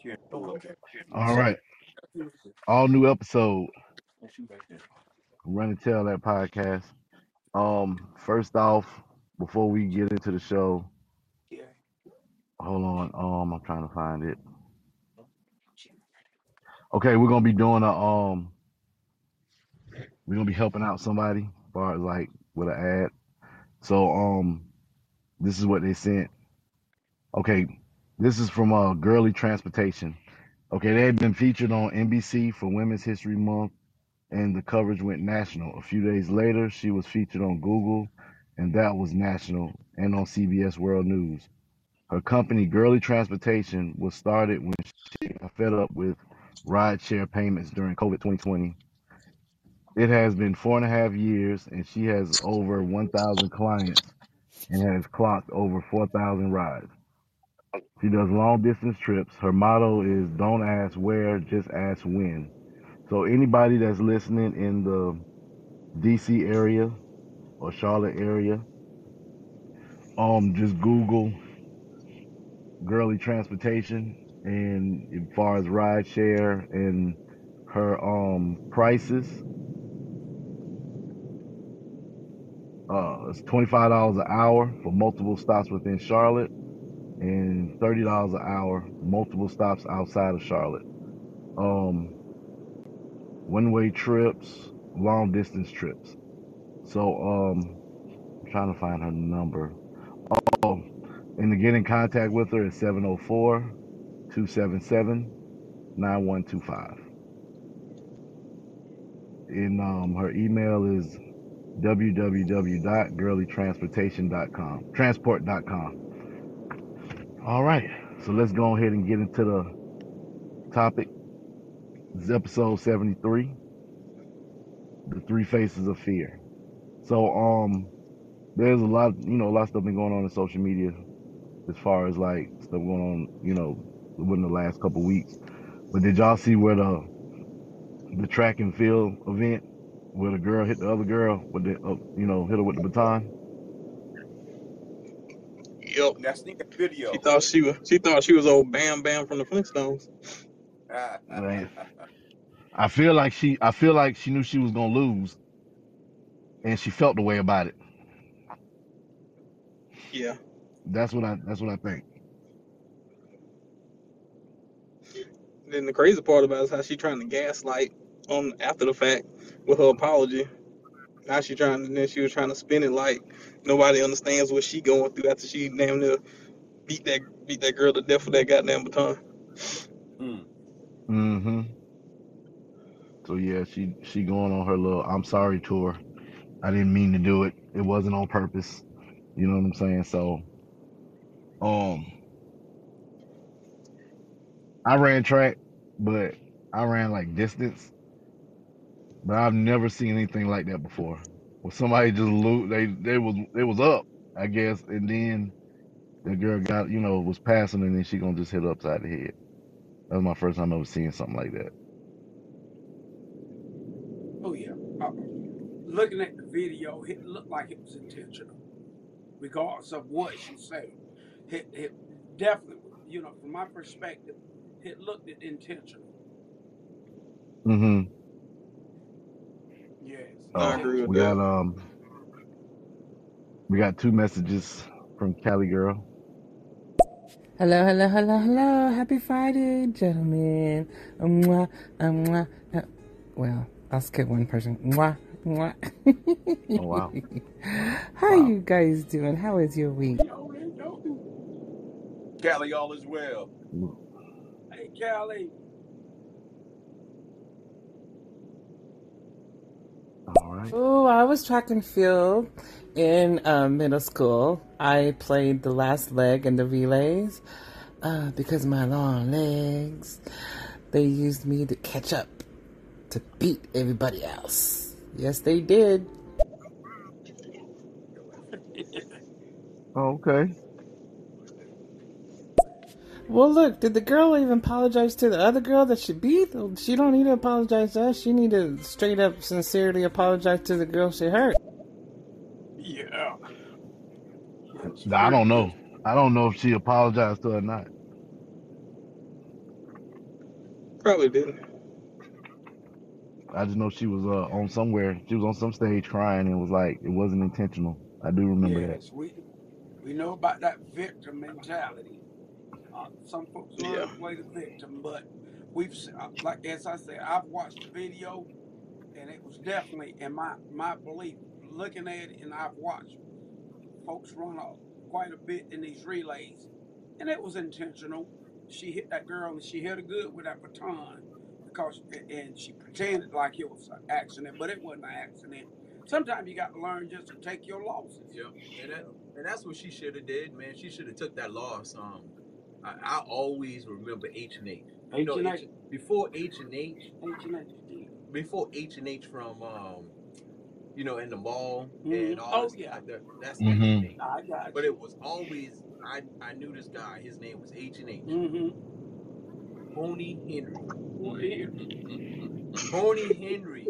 All right. All new episode. Run and Tell that podcast. First off, before we get into the show, hold on. I'm trying to find it. Okay, we're gonna be helping out somebody as far as like with an ad. So this is what they sent. Okay, this is from Girly Transportation. Okay, they had been featured on NBC for Women's History Month, and the coverage went national. A few days later, she was featured on Google, and that was national, and on CBS World News. Her company, Girly Transportation, was started when she got fed up with rideshare payments during COVID 2020. It has been 4.5 years, and she has over 1,000 clients and has clocked over 4,000 rides. She does long distance trips. Her motto is don't ask where, just ask when. So anybody that's listening in the DC area or Charlotte area, just Google Girly Transportation, and as far as ride share and her prices, it's $25 an hour for multiple stops within Charlotte and $30 an hour multiple stops outside of Charlotte. One way trips, long distance trips. So I'm trying to find her number. Oh, and to get in contact with her is 704-277-9125. And her email is www.girlytransportation.com, transport.com. All right, so let's go ahead and get into the topic. This is episode 73, The Three Faces of Fear. So there's a lot of stuff been going on in social media as far as like stuff going on, within the last couple weeks. But did y'all see where the track and field event where the girl hit the other girl with the hit her with the baton? Yep. She thought she was old Bam Bam from the Flintstones. Man, I feel like she knew she was gonna lose, and she felt the way about it. Yeah. That's what I think. Then the crazy part about it is how she trying to gaslight on after the fact with her apology. Now she was trying to spin it like nobody understands what she going through after she damn near beat that girl to death with that goddamn baton. Mm-hmm. So yeah, she going on her little I'm sorry tour. I didn't mean to do it. It wasn't on purpose. You know what I'm saying? So I ran track, but I ran like distance. But I've never seen anything like that before. Where somebody just they was up, I guess, and then the girl got was passing, and then she gonna just hit her upside the head. That was my first time ever seeing something like that. Oh yeah. Looking at the video, it looked like it was intentional, regardless of what she said. It definitely, from my perspective, it looked intentional. Mm-hmm. Yes. I agree with we that. got we got two messages from Cali girl. Hello, hello, hello, hello. Happy Friday, gentlemen. Mwah, mwah. Well, I'll skip one person. Mwah, mwah. Oh wow. How you guys doing? How is your week? Cali, all is well. Hey, Cali. All right. Oh, I was track and field in middle school. I played the last leg in the relays because of my long legs. They used me to catch up, to beat everybody else. Yes, they did. Oh, okay. Well, look, did the girl even apologize to the other girl that she beat? She don't need to apologize to us. She need to straight up, sincerely apologize to the girl she hurt. Yeah. I don't know. I don't know if she apologized to her or not. Probably didn't. I just know she was on somewhere. She was on some stage crying and was like, it wasn't intentional. I do remember that. Yes, we know about that victim mentality. Some folks love Yeah. to play the victim, but like as I said, I've watched the video, and it was definitely, in my belief, looking at it, and I've watched folks run off quite a bit in these relays, and it was intentional. She hit that girl, and she hit her good with that baton because, and she pretended like it was an accident, but it wasn't an accident. Sometimes you got to learn just to take your losses. Yeah, and that's what she should have did, man. She should have took that loss. I always remember H&H. You know, H&H. Before H&H, H&H. from you know, in the mall Mhm. and all Oh, this, yeah. that's Mhm. H&H. I got But you. it was always I knew this guy. His name was H&H. Mm-hmm. Pony Henry. Mm-hmm. Pony Henry.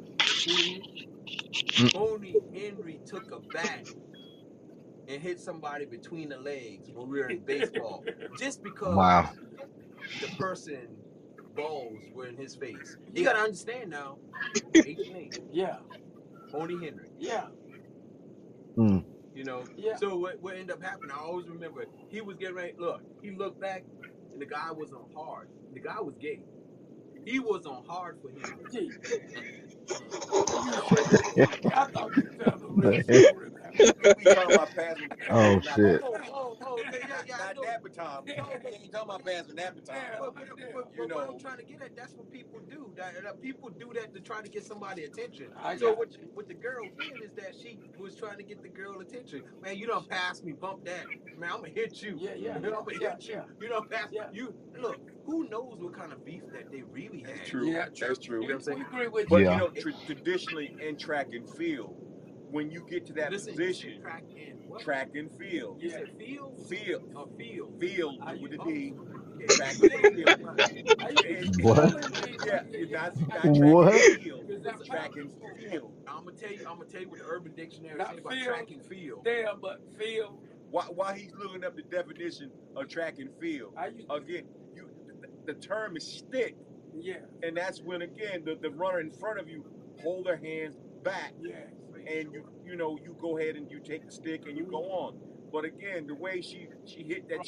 Pony Henry took a bat and hit somebody between the legs when we were in baseball, just because Wow. the person balls were in his face. You gotta understand now. H&H. Yeah. Pony Henry. Yeah. Mm. You know. Yeah. So what ended up happening? I always remember he was getting ready. Look, he looked back, and the guy was on hard. The guy was gay. He was on hard for him. Gee. Are you sure? I thought you told a real story about it. We talking about passing the baton. Oh not shit. Yeah, not that baton. We ain't talking about passing that baton. But You what I'm know. trying to get at, that's what people do. That people do that to try to get somebody attention. I So got what the girl did is that she was trying to get the girl attention. Man, you don't pass me, bump that. Man, I'm gonna hit you. Yeah, yeah, I'm gonna yeah, hit you. yeah. You don't pass Yeah. you. Look, who knows what kind of beef that they really had? That's true. Yeah, That's true. You know what I'm saying? We agree with But you. Yeah. you know, traditionally in track and field, when you get to that Listen, position, track and what? track and field, You said field? field, Field with a Oh, D, okay. track and field. Are you What? schooling me? Yeah, you're not track What? and field. Is that It's track and field. I'm gonna tell you what the Urban Dictionary Not says about field. track and field. Damn, but field. While he's looking up the definition of track and field, again, the term is stick, Yeah. and that's when again the runner in front of you hold their hands back, Yeah. and you know you go ahead and you take the stick and you go on. But again, the way she hit that,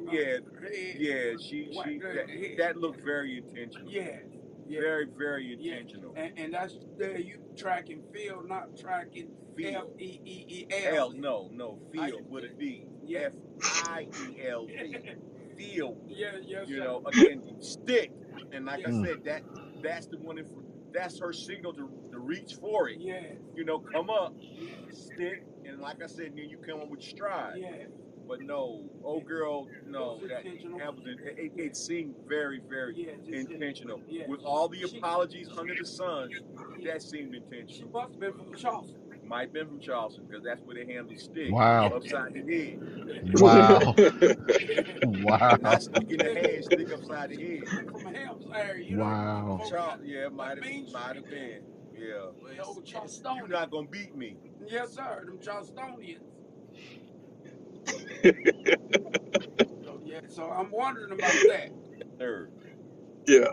that looked very intentional. Yeah. Yeah. Very, very intentional. And that's you track and field, not track and Field. F-E-E-E-L. No, field with a D. Yeah. F-I-E-L-D. Field. Yeah, You know, again, stick. And like I Mm. said, that's the one. That's her signal to reach for it. Yeah. You know, come up, stick, and like I said, then you come up with stride. Yeah. But no, old girl, no, it seemed very, very intentional. Yeah. With all the apologies under the sun, that seemed She intentional. must have been from Charleston. Might have been from Charleston because that's where they handle stick. Wow. Upside the head. Wow. Wow. Not stick in the hand, stick upside the head. From Hams area, you Wow. know. Yeah, might have been. Yeah. The old Charlestonians. You're not gonna beat me. Yes, sir. Them Charlestonians. So I'm wondering about that. Third. Yeah.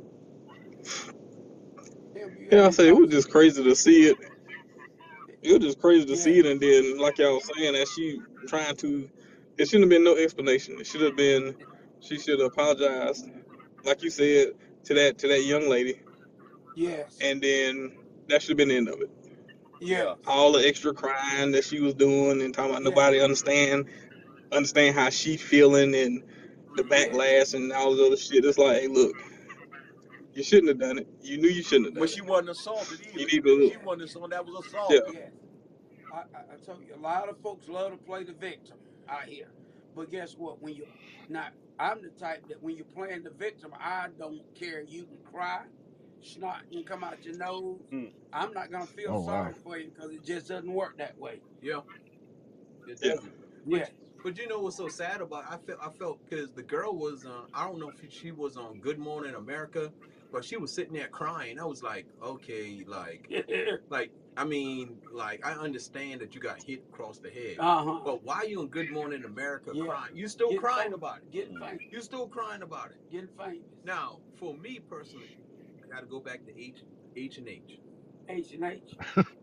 Yeah, I say it was just crazy to see it. It was just crazy to see it, and then like y'all was saying, that she trying to. It shouldn't have been no explanation. It should have been. She should have apologized, like you said, to that young lady, Yes. and then that should have been the end of it. Yeah. All the extra crying that she was doing and talking about nobody understand how she feeling and the backlash and all the other shit. It's like, hey, look, you shouldn't have done it. You knew you shouldn't have done But it. she wasn't assaulted either. You need to- She wasn't assaulted. That was assault. Yeah. Yes. I tell you, a lot of folks love to play the victim out here. But guess what? I'm the type that when you're playing the victim, I don't care. You can cry, snot can come out your nose. I'm not gonna feel sorry for you because it just doesn't work that way. Yeah. It Yeah. doesn't. Yeah. But you know what's so sad about it? I felt because the girl was I don't know if she was on Good Morning America, but she was sitting there crying. I was like, okay, like I mean, like, I understand that you got hit across the head, Uh-huh. but why you in Good Morning America Yeah. crying? You still Getting crying famous. about it. Getting famous. You still crying about it. Getting famous. Now, for me personally, I got to go back to H and H. H&H.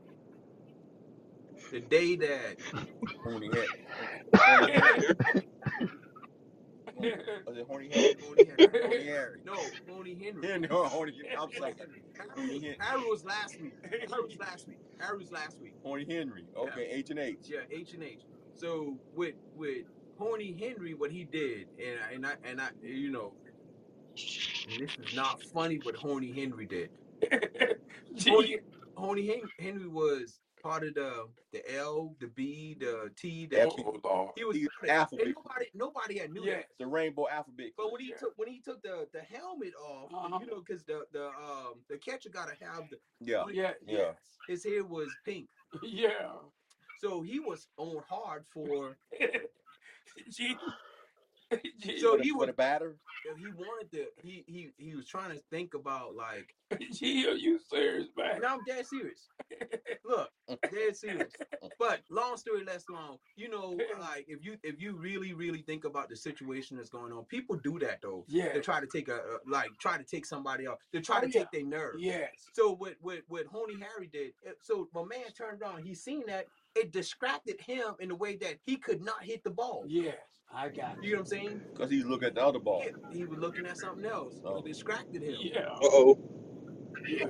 The day that Horny head. Was it Horny Harry? Horny Henry. Horny Harry. No, Horny Henry. Yeah, no, Horny. I'm sorry. Harry was last week. Harry was last week. Horny Henry. Okay, H and H. Yeah, H&H. So with Horny Henry, what he did, and I, you know, and this is not funny what Horny Henry did. Horny Henry was part of the L, the B, the T, the he was alphabet. Nobody had knew that. The rainbow alphabet. But when he took the helmet off, you know, because the catcher gotta have the his hair was pink. Yeah. So he was on hard for. So he was the batter. He wanted to. He was trying to think about like. Gee, are you serious, man? No, I'm dead serious. Look, dead serious. But long story less long. You know, like if you really think about the situation that's going on, people do that though. Yeah. They try to take somebody else. They try to take their nerve. Yes. So what Horny Harry did. So my man turned around. He seen that. It distracted him in a way that he could not hit the ball. Yes, I got it. You know what I'm saying? Because he's looking at the other ball. Yeah, he was looking at something else. Oh. It distracted him. Yeah. Uh-oh. Yeah.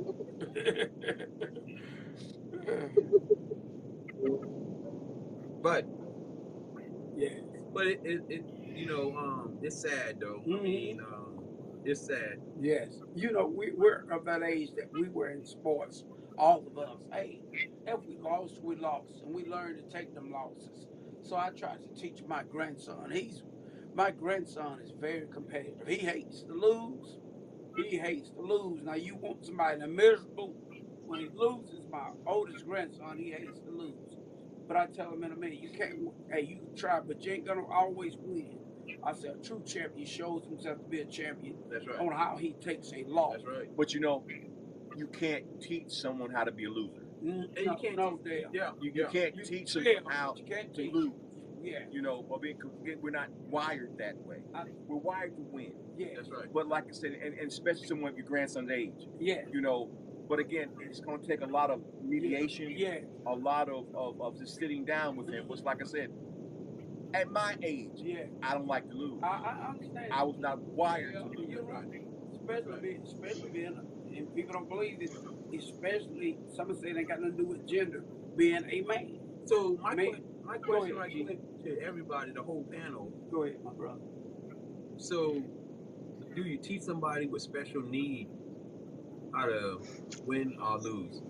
But yeah. But it you know, it's sad though. I mean, it's sad. Yes. You know, we're of that age that we were in sports, all of us. Hey, if we lost, we lost. And we learned to take them losses. So I tried to teach my grandson. My grandson is very competitive. He hates to lose. Now you want somebody that's miserable when he loses. My oldest grandson, he hates to lose. But I tell him in a minute, you can't. Hey, you can try, but you ain't gonna always win. I said, a true champion shows himself to be a champion. That's right. On how he takes a loss. That's right. But you know, you can't teach someone how to be a loser. And you can't You can't teach someone how to lose. Yeah. You know, we're not wired that way. We're wired to win. Yeah. That's right. But like I said, and especially someone of your grandson's age. Yeah. You know, but again, it's going to take a lot of mediation. Yeah. A lot of just sitting down with him. Which, like I said, at my age, I don't like to lose. I understand. I was not wired to lose. You're right. Especially being, and people don't believe this, especially some say they got nothing to do with gender, being a man. So my question right here to everybody, the whole panel. Go ahead, my brother. So, do you teach somebody with special need how to win or lose?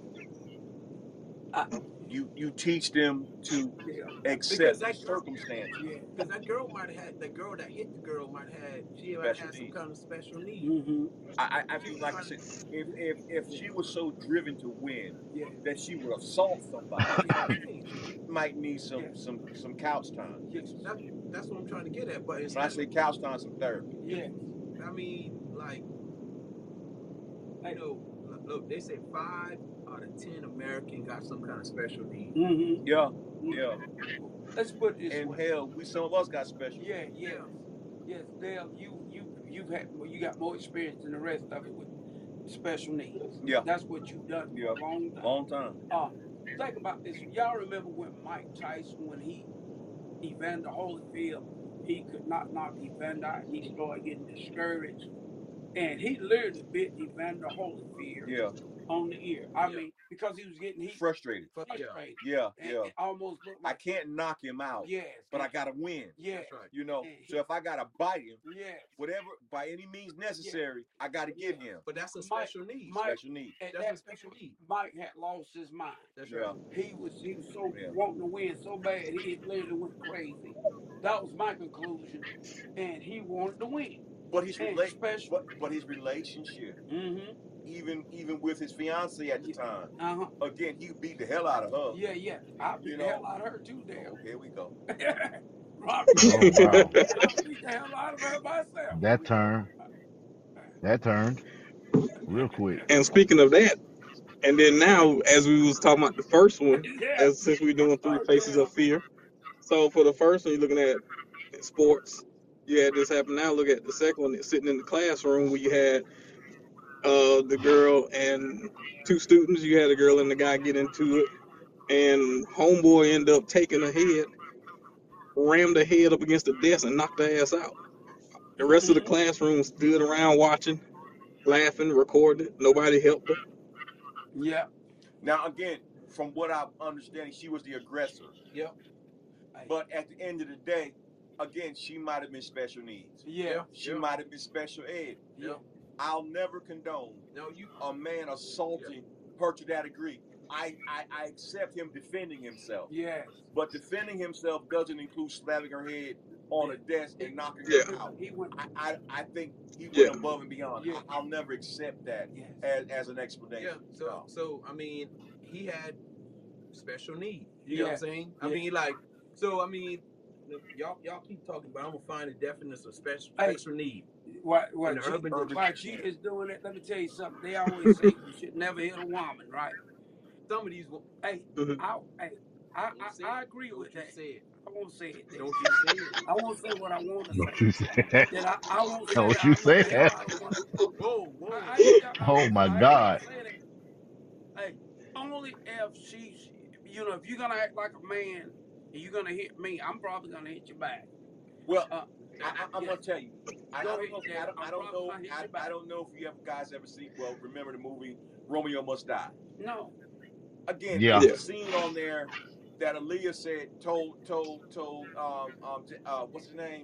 You teach them to accept the circumstances. Yeah, because that girl that hit the girl might have had some kind of special need. Mm-hmm. I feel like I said, if she was so driven to win that she would assault somebody, might need some couch time. That's what I'm trying to get at. But when I say couch time, some therapy. Yeah. I mean, like, you know, look, they say 5 out of 10 Americans got some kind of special need. Mm-hmm. Yeah. Let's put it this way. Hell, some of us got special. Yeah. Yes, Dale, you got more experience than the rest of it with special needs. Yeah. That's what you've done for a long time. Think about this. Y'all remember when Mike Tyson, when Evander Holyfield, he could not knock Evander out, and he started getting discouraged. And he literally bit Evander Holyfield on the ear. I mean, because he was getting frustrated. Yeah. It almost looked like I can't knock him out. Yes. But I gotta win. Yes. Right. You know, so if I gotta bite him, whatever by any means necessary, I gotta get him. But that's a special need. Special need. That's a special need. Mike had lost his mind. That's right. He was so wanting to win so bad, he literally went crazy. That was my conclusion, and he wanted to win. But his relationship, even with his fiance at the time, again, he beat the hell out of her. Yeah. I beat the hell out of her too, Dale. Oh, here we go. I beat the hell out of her myself. That turned real quick. And speaking of that, And then now, as we was talking about the first one, Yeah. since we're doing Three Oh Faces of yeah. Fear. So for the first one, you're looking at sports. You had this happen. Now look at the second one, sitting in the classroom where you had the girl and two students. You had a girl and the guy get into it, and homeboy ended up taking her head, rammed her head up against the desk, and knocked her ass out. The rest of the classroom stood around watching, laughing, recording it. Nobody helped her. Yeah. Now, again, from what I'm understanding, she was the aggressor. Yep. But at the end of the day, again, she might have been special needs. Yeah. She might have been special ed. Yeah. I'll never condone a man assaulting her to that degree. I accept him defending himself. Yes. But defending himself doesn't include slamming her head on a desk and knocking Yeah. her out. He went. I think he went Yeah. above and beyond. Yeah. I'll never accept that Yes. as an explanation. Yeah. No. So I mean, he had special needs. You know what I'm saying? Yeah. I mean, like, so I mean, y'all keep talking, but I'm gonna find a definition of special need. What In the urban why she is doing it? Let me tell you something. They always say you should never hit a woman, right? Some of these, Hey, Mhm. I agree with that. Say it. I won't say it. Don't you say it. I won't say what I want to Don't say. you say that. Then I won't say Don't that. you I know say the hell that. I don't want to. Whoa. Oh my I God. ain't saying it. Hey, only if she's, if you're gonna act like a man and you're gonna hit me, I'm probably gonna hit you back. Well, I'm gonna tell you. I Go don't ahead, know. Dad. I I'm don't probably know. gonna hit you back. I don't know if you guys ever see. Well, remember the movie Romeo Must Die? No. Again, Yeah. there's a scene on there that Aaliyah said told what's his name?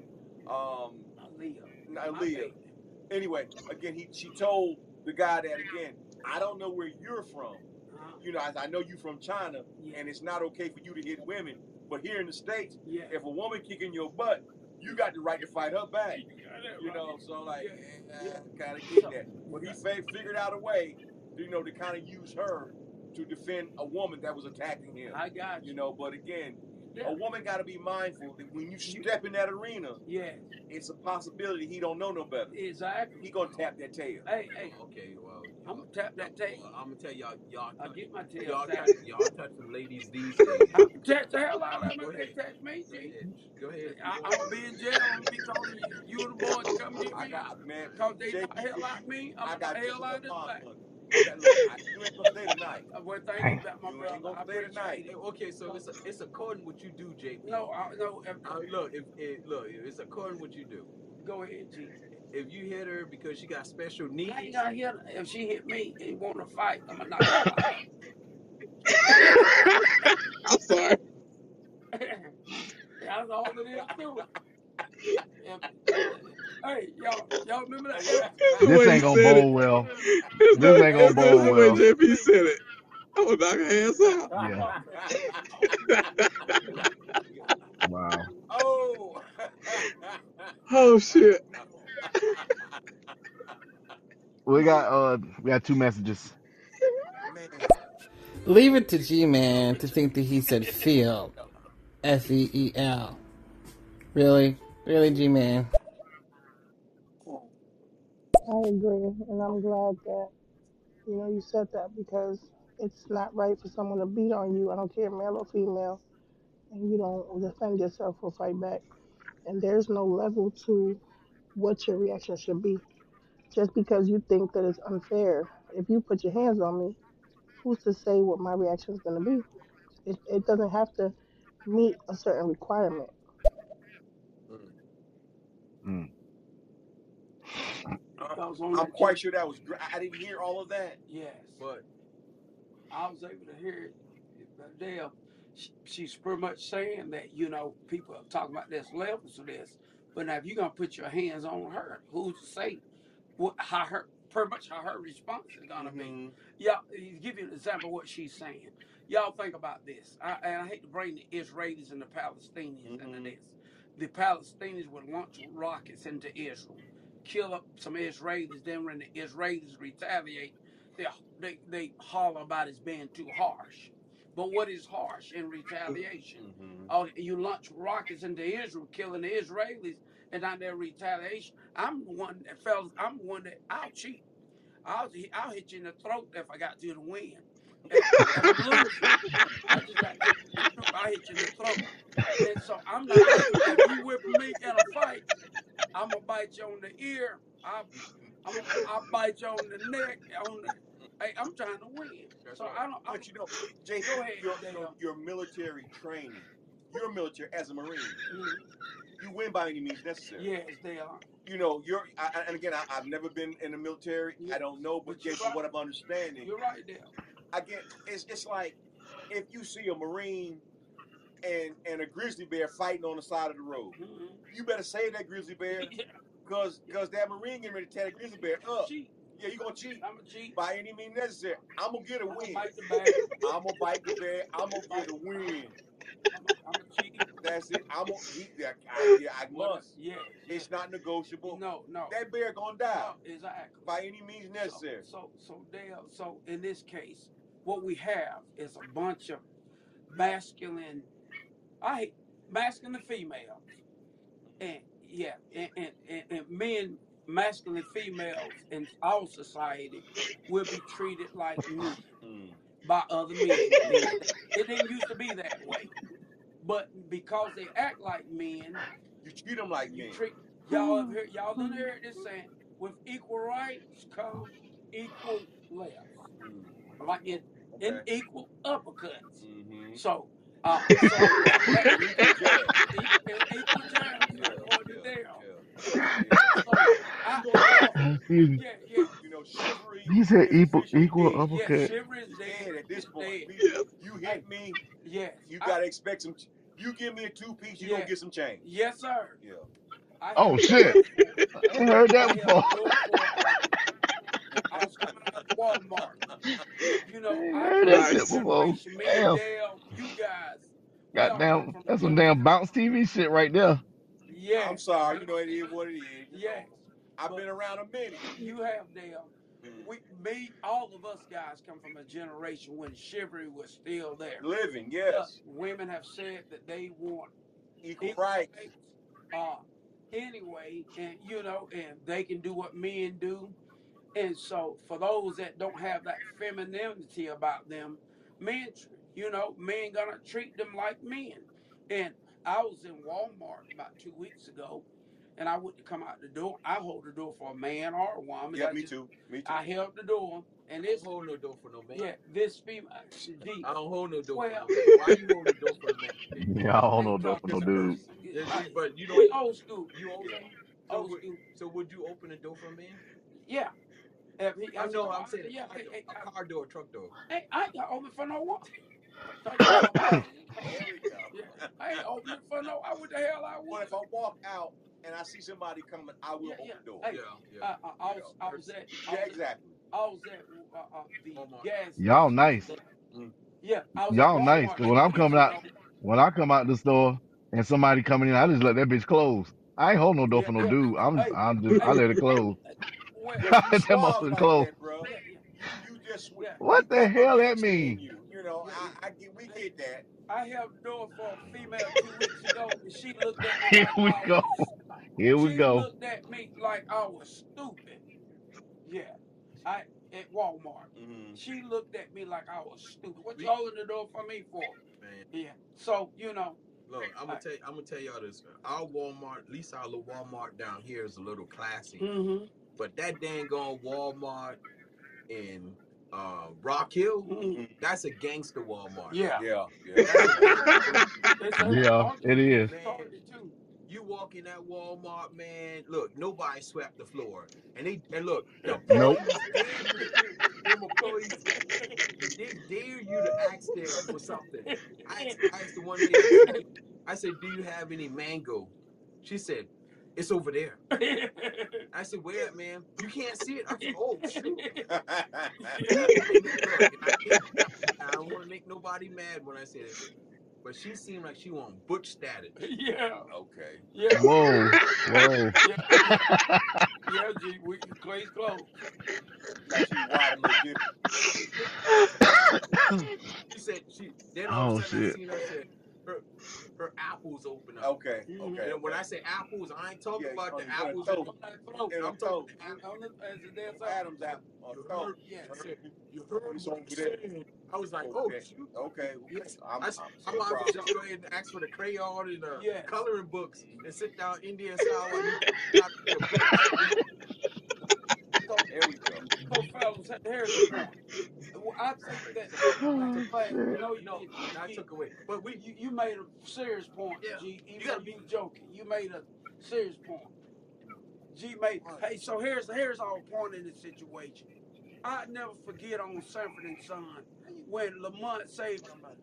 Aaliyah. Anyway, again, she told the guy that, again, I don't know where you're from. I know you from China, and it's not okay for you to hit women. But here in the States, if a woman kicking your butt, you got the right to fight her back. So like, kind of get that. But he figured out a way, to kind of use her to defend a woman that was attacking him. I got you. But again, a woman got to be mindful that when you step in that arena, it's a possibility he don't know no better. Exactly. He gonna tap that tail. Hey. Okay, well, I'm gonna tap that tail. I'm gonna tell y'all. I'll get my tail. Y'all touch some ladies these days. Touch the hell out of them. They touch me. Go ahead. I'm gonna be in jail. I'm gonna be calling you and the boys to come get me. Man, cause they not hell like me. I'm the hell out of this back. You ain't gonna stay tonight. Well, thank you, my brother. Ain't gonna stay tonight. Okay, so it's according what you do, JP. No. Look, it's according what you do. Go ahead, G. If you hit her because she got special needs, I ain't gonna hit her. If she hit me and want to fight, I'm gonna knock her out. I'm sorry. That's all it is to it. Hey, y'all remember that? This ain't gonna bowl well. This ain't gonna bowl the way well. JP said it. I'm gonna knock her ass out. Yeah. Wow. Oh shit. We got two messages. Leave it to G-Man to think that he said feel. F-E-E-L. Really? Really, G-Man? I agree, and I'm glad that you said that, because it's not right for someone to beat on you. I don't care, male or female, and you don't defend yourself or fight back. And there's no level to what your reaction should be. Just because you think that it's unfair, if you put your hands on me, who's to say what my reaction is going to be? It doesn't have to meet a certain requirement. Mm. I'm quite sure that was great. I didn't hear all of that. Yes. But I was able to hear it. She's pretty much saying that, people are talking about this levels of this. But now if you're going to put your hands on her, who's to say how her response is going to be? Yeah, give you an example of what she's saying. Y'all think about this. And I hate to bring the Israelis and the Palestinians into this. The Palestinians would launch rockets into Israel, kill up some Israelis. Then when the Israelis retaliate, they holler about it being too harsh. But what is harsh in retaliation? You launch rockets into Israel, killing the Israelis, and not their retaliation. I'm the one that I'll cheat. I'll hit you in the throat if I got to win. If I'm losing, I just got to tell you the truth. I'll hit you in the throat. And so I'm not looking. If you whip me in a fight, I'm gonna bite you on the ear. I'll bite you on the neck. Hey, I'm trying to win. That's So right. I don't. But you know, Jay, Go ahead, your military training, your military as a Marine, you win by any means necessary. Yes, they are. You know, and again, I've never been in the military. I don't know, but Jay, from what I'm understanding, you're right there. Again, it's like if you see a Marine and a grizzly bear fighting on the side of the road, you better save that grizzly bear, because that Marine getting ready to tear the grizzly bear up. Yeah, you gonna cheat. I'm gonna cheat by any means necessary. I'm gonna get a win. Bite the bear. I'm gonna bite the bear. I'm gonna get a win. I'm gonna cheat. That's it. I'm gonna eat that. I must. Yeah. It's not negotiable. No. That bear gonna die. No, exactly. By any means necessary. So in this case, what we have is a bunch of masculine females, and men, masculine females in our society will be treated like men by other men. It didn't used to be that way, but because they act like men, you treat them like men. Y'all done heard this saying: with equal rights come equal lefts, like in equal uppercuts. So equal jabs, according to them. You know, chivalry. He said equal uppercut. Yeah, chivalry is dead at this point. You hit me. Yes. You gotta expect some. You give me a 2-piece, you gonna get some change. Yes, sir. Yeah. Oh shit! I heard that before. I was coming out of Walmart. You know, I heard that shit before. Damn. You guys. Goddamn, that's some damn bounce TV shit right there. Yeah. I'm sorry. You know, it is what it is. Yeah. I've been around a minute. You have, Dale. All of us guys come from a generation when chivalry was still there. Living, yes. Women have said that they want equal rights. Anyway, and and they can do what men do. And so for those that don't have that femininity about them, men gonna treat them like men. And I was in Walmart about 2 weeks ago, and I wouldn't come out the door. I hold the door for a man or a woman. Yeah, me too. I held the door, and this hold no door for no man. Yeah, this female. I don't hold no door for no man. Why you hold the door for a man? Yeah, I don't hold no door for no dude. But you know, old school. You old school. So would you open the door for a man? Yeah. I'm saying a car door, a truck door. Hey, I ain't got open for no one. I ain't open for no. What the hell I would? But if I walk out and I see somebody coming, I will open the door. Hey, I was at. Exactly. I was at the gas. Y'all nice. Yeah. Y'all nice. Cause when I come out the store and somebody coming in, I just let that bitch close. I ain't hold no door for no dude. I let it close. That motherfucker close. You just what the hell that mean? You know, we get that. I held the door for a female 2 weeks ago, and she looked at me. Here we go. Here we go. She looked at me like I was stupid. Yeah, at Walmart. She looked at me like I was stupid. What you holding the door for me for? Man. Yeah. So Look, I'm gonna tell y'all this. Our Walmart, at least our little Walmart down here, is a little classy. But that dang on Walmart in Rock Hill, that's a gangster Walmart. Yeah, it is. Man, you walk in that Walmart, man. Look, nobody swept the floor, and look, the employees, they dare you to ask them for something. I asked the one lady, I said, "Do you have any mango?" She said, "It's over there." I said, "Where, man? You can't see it." I said, "Oh, shoot." I don't want to make nobody mad when I say this, but she seemed like she want butch status. Yeah. Okay. Yeah. Whoa. Yeah, G, we can close. She said then all of of a a sudden shit. I seen her said her apples open up. Okay. Okay. And when I say apples, I ain't talking about the in apples the in throat. the In I'm the talking throat. about the Adam's apple. You Throat. heard, yeah, you heard It's what over he there. said. I was like, oh, shoot. Okay. Yes. I'm I so might as well proud. just go ahead and ask for the crayon and the coloring books and sit down Indian style while you got your books. There we go. So, fellas, here's the point. I think that the Oh fact, shit. I took away. But you made a serious point, Yeah. G. Even though you joking, you made a serious point. G made. Hey, so here's our point in the situation. I never forget on Sanford and Son when Lamont said,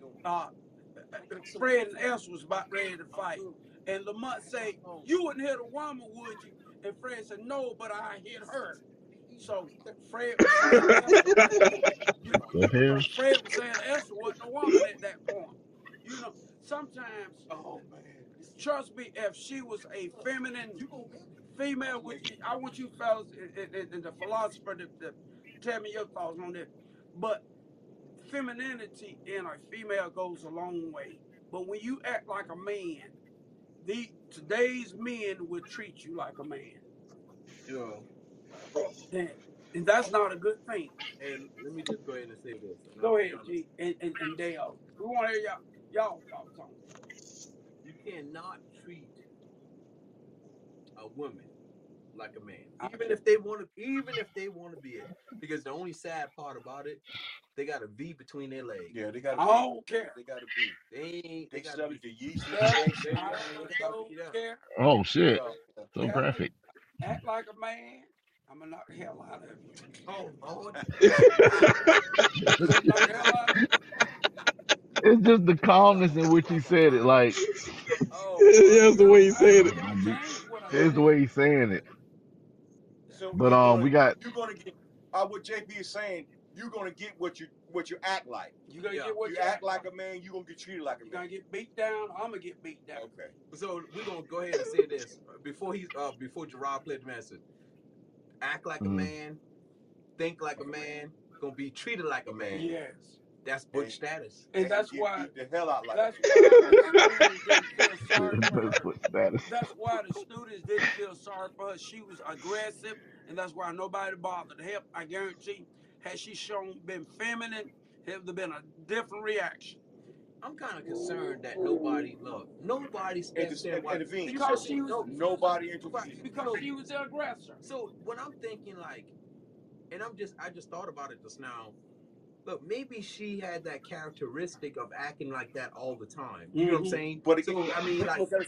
Fred and S was about ready to fight, and Lamont said, "You wouldn't hit a woman, would you?" And Fred said, "No, but I hit her." So Fred was saying, Fred was saying Esther wasn't a woman at that point. You know, sometimes, trust me, if she was a feminine female, which I want you fellas and the philosopher to tell me your thoughts on this, but femininity in a female goes a long way. But when you act like a man, today's men would treat you like a man. Yeah. And that's not a good thing. And let me just go ahead and say this. Go ahead, G, and Dale. We want to hear y'all thoughts on it. You cannot treat a woman like a man, even if they want to be it. Because the only sad part about it, they got a V between their legs. Yeah, they got. I don't care. They got to be. They got got to be yeast. I don't care. Oh shit. So graphic. Act like a man. I'm gonna knock the hell out of you. Oh Lord. It's just the calmness in which he said it. Like, that's the way he said it. it's the way he's saying it. So But we got. You're gonna get. What JP is saying, you're gonna get what you act like. You're gonna get what you act like a man. You're gonna get treated like a man. You're gonna get beat down. I'm gonna get beat down. Okay. So we're gonna go ahead and say this before Gerard played the message. Act like a man, think like a man, gonna be treated like a man. Yes. That's butch status. And that's why the hell out like that's why the students didn't feel sorry for her. That's why the students didn't feel sorry for her. She was aggressive, and that's why nobody bothered to help. I guarantee, had she been feminine, it would have been a different reaction. I'm kind of concerned that nobody stepped in. Because she was nobody intervened. Because she was the aggressor. So when I'm thinking and I just thought about it just now. Look, maybe she had that characteristic of acting like that all the time. You know what I'm saying? But again, I mean,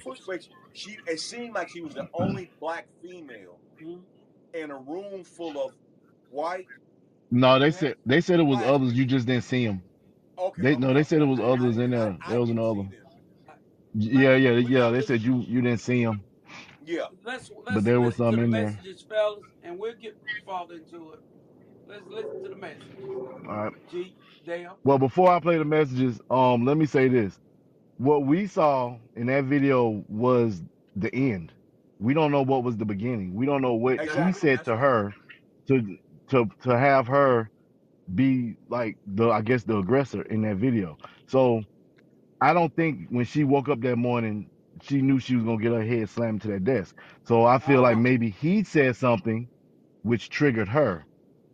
it seemed like she was the only black female in a room full of white. No, they said it was others. You just didn't see them. Okay. They said it was others in there. There was another. Yeah. They said you didn't see them. Yeah. But there was some in there. Messages, fellas, and we'll get farther into it. Let's listen to the message. All right. G, Dale. Well, before I play the messages, let me say this. What we saw in that video was the end. We don't know what was the beginning. We don't know what he said to her to have her be like the aggressor in that video. So I don't think when she woke up that morning, she knew she was gonna get her head slammed to that desk. So I feel like maybe he said something which triggered her.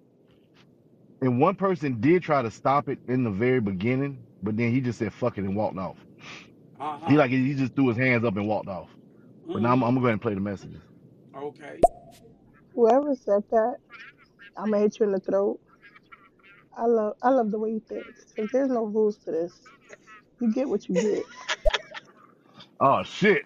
And one person did try to stop it in the very beginning, but then he just said fuck it and walked off. He just threw his hands up and walked off. But now I'm gonna go ahead and play the messages. Okay. Whoever said that, I'm gonna hit you in the throat. I love the way you think, because there's no rules to this. You get what you get. Oh shit.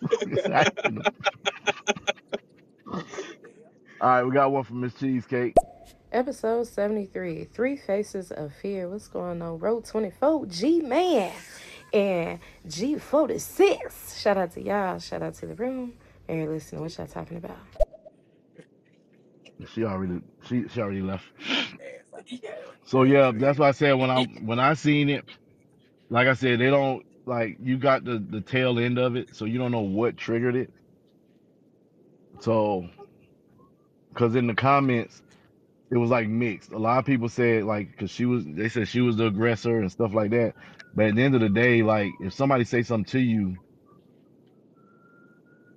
All right, we got one from Miss Cheesecake. Episode 73, Three Faces of Fear. What's going on? Road 24, G-Man and G46. Shout out to y'all. Shout out to the room. And you're listening. What y'all talking about? She already left. So yeah, that's why I said when I seen it, like I said, they don't you got the tail end of it, so you don't know what triggered it. So, because in the comments, it was mixed. A lot of people said because they said she was the aggressor and stuff like that. But at the end of the day, if somebody say something to you